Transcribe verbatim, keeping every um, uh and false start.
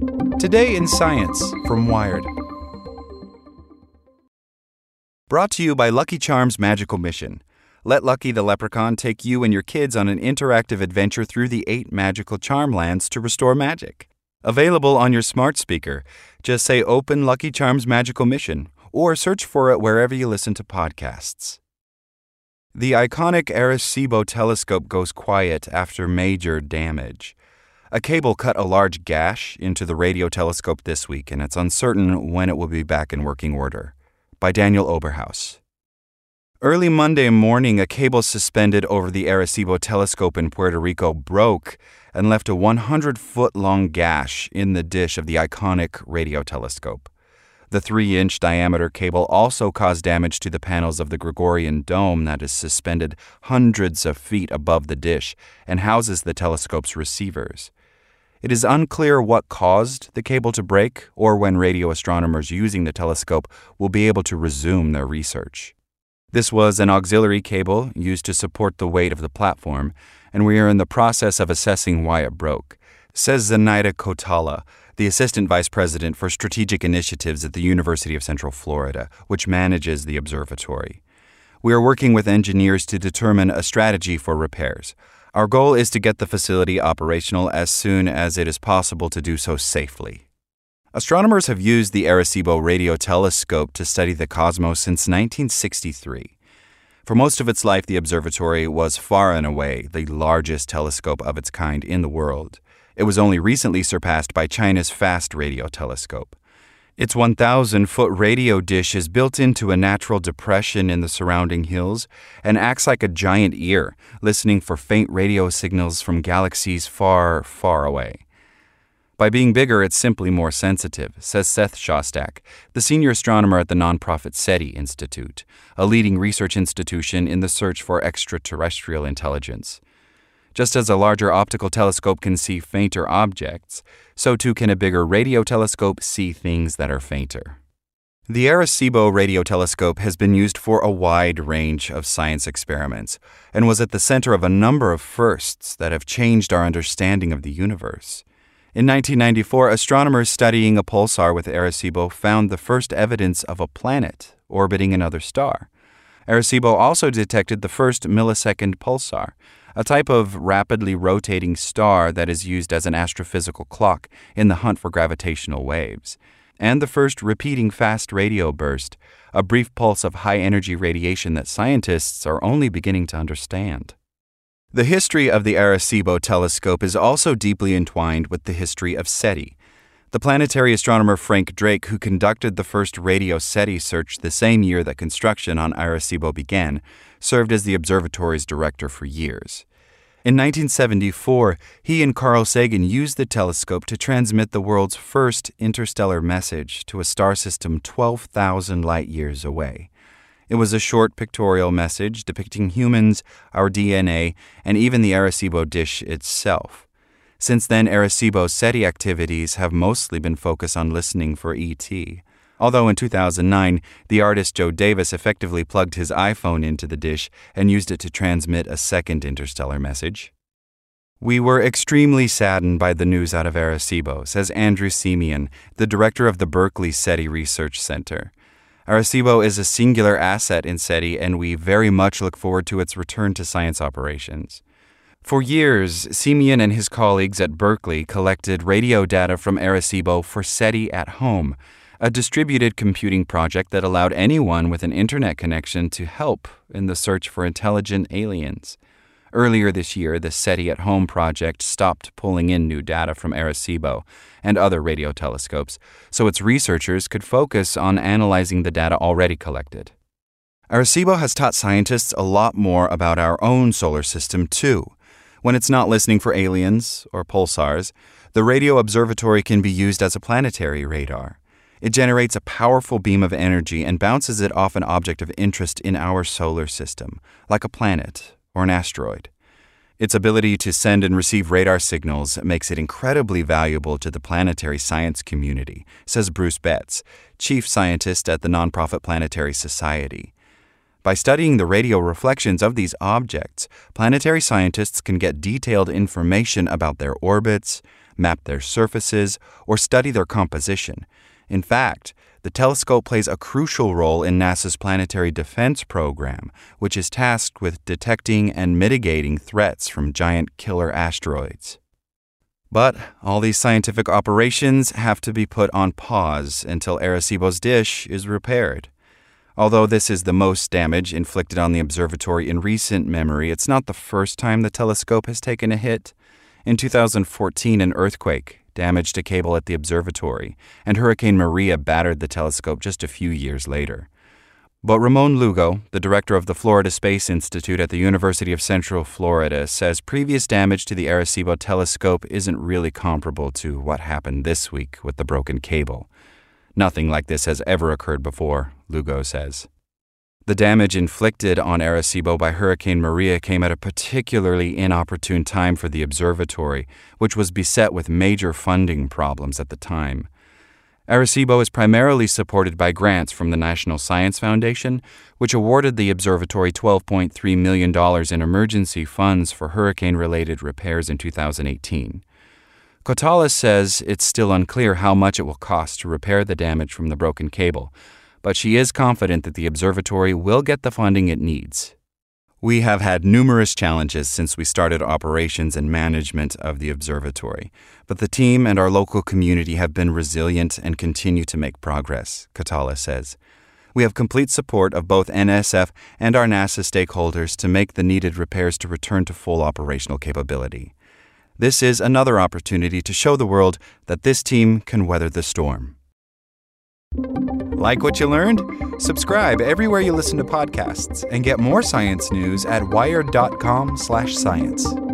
Today in Science from Wired. Brought to you by Lucky Charms Magical Mission. Let Lucky the Leprechaun take you and your kids on an interactive adventure through the eight magical charm lands to restore magic. Available on your smart speaker. Just say Open Lucky Charms Magical Mission or search for it wherever you listen to podcasts. The iconic Arecibo telescope goes quiet after major damage. A cable cut a large gash into the radio telescope this week, and it's uncertain when it will be back in working order. By Daniel Oberhaus. Early Monday morning, a cable suspended over the Arecibo telescope in Puerto Rico broke and left a one hundred foot long gash in the dish of the iconic radio telescope. The three inch diameter cable also caused damage to the panels of the Gregorian dome that is suspended hundreds of feet above the dish and houses the telescope's receivers. It is unclear what caused the cable to break or when radio astronomers using the telescope will be able to resume their research. This was an auxiliary cable used to support the weight of the platform, and we are in the process of assessing why it broke, says Zenaida Kotala, the Assistant Vice President for Strategic Initiatives at the University of Central Florida, which manages the observatory. We are working with engineers to determine a strategy for repairs. Our goal is to get the facility operational as soon as it is possible to do so safely. Astronomers have used the Arecibo radio telescope to study the cosmos since nineteen sixty-three. For most of its life, the observatory was far and away the largest telescope of its kind in the world. It was only recently surpassed by China's Fast Radio Telescope. Its one thousand foot radio dish is built into a natural depression in the surrounding hills and acts like a giant ear, listening for faint radio signals from galaxies far, far away. By being bigger, it's simply more sensitive, says Seth Shostak, the senior astronomer at the nonprofit SETI Institute, a leading research institution in the search for extraterrestrial intelligence. Just as a larger optical telescope can see fainter objects, so too can a bigger radio telescope see things that are fainter. The Arecibo radio telescope has been used for a wide range of science experiments and was at the center of a number of firsts that have changed our understanding of the universe. In nineteen ninety-four, astronomers studying a pulsar with Arecibo found the first evidence of a planet orbiting another star. Arecibo also detected the first millisecond pulsar, a type of rapidly rotating star that is used as an astrophysical clock in the hunt for gravitational waves, and the first repeating fast radio burst, a brief pulse of high-energy radiation that scientists are only beginning to understand. The history of the Arecibo telescope is also deeply entwined with the history of SETI. The planetary astronomer Frank Drake, who conducted the first radio SETI search the same year that construction on Arecibo began, served as the observatory's director for years. In nineteen seventy-four, he and Carl Sagan used the telescope to transmit the world's first interstellar message to a star system twelve thousand light-years away. It was a short pictorial message depicting humans, our D N A, and even the Arecibo dish itself. Since then, Arecibo's SETI activities have mostly been focused on listening for E T. Although in two thousand nine, the artist Joe Davis effectively plugged his iPhone into the dish and used it to transmit a second interstellar message. We were extremely saddened by the news out of Arecibo, says Andrew Simeon, the director of the Berkeley SETI Research Center. Arecibo is a singular asset in SETI, and we very much look forward to its return to science operations. For years, Simeon and his colleagues at Berkeley collected radio data from Arecibo for SETI at Home, a distributed computing project that allowed anyone with an internet connection to help in the search for intelligent aliens. Earlier this year, the SETI at Home project stopped pulling in new data from Arecibo and other radio telescopes, so its researchers could focus on analyzing the data already collected. Arecibo has taught scientists a lot more about our own solar system, too. When it's not listening for aliens or pulsars, the radio observatory can be used as a planetary radar. It generates a powerful beam of energy and bounces it off an object of interest in our solar system, like a planet or an asteroid. Its ability to send and receive radar signals makes it incredibly valuable to the planetary science community, says Bruce Betts, chief scientist at the nonprofit Planetary Society. By studying the radio reflections of these objects, planetary scientists can get detailed information about their orbits, map their surfaces, or study their composition. In fact, the telescope plays a crucial role in NASA's Planetary Defense Program, which is tasked with detecting and mitigating threats from giant killer asteroids. But all these scientific operations have to be put on pause until Arecibo's dish is repaired. Although this is the most damage inflicted on the observatory in recent memory, it's not the first time the telescope has taken a hit. In two thousand fourteen, an earthquake damaged a cable at the observatory, and Hurricane Maria battered the telescope just a few years later. But Ramon Lugo, the director of the Florida Space Institute at the University of Central Florida, says previous damage to the Arecibo telescope isn't really comparable to what happened this week with the broken cable. Nothing like this has ever occurred before, Lugo says. The damage inflicted on Arecibo by Hurricane Maria came at a particularly inopportune time for the observatory, which was beset with major funding problems at the time. Arecibo is primarily supported by grants from the National Science Foundation, which awarded the observatory twelve point three million dollars in emergency funds for hurricane-related repairs in two thousand eighteen. Cotales says it's still unclear how much it will cost to repair the damage from the broken cable, but she is confident that the observatory will get the funding it needs. We have had numerous challenges since we started operations and management of the observatory, but the team and our local community have been resilient and continue to make progress, Cotales says. We have complete support of both N S F and our NASA stakeholders to make the needed repairs to return to full operational capability. This is another opportunity to show the world that this team can weather the storm. Like what you learned? Subscribe everywhere you listen to podcasts and get more science news at wired dot com slash science.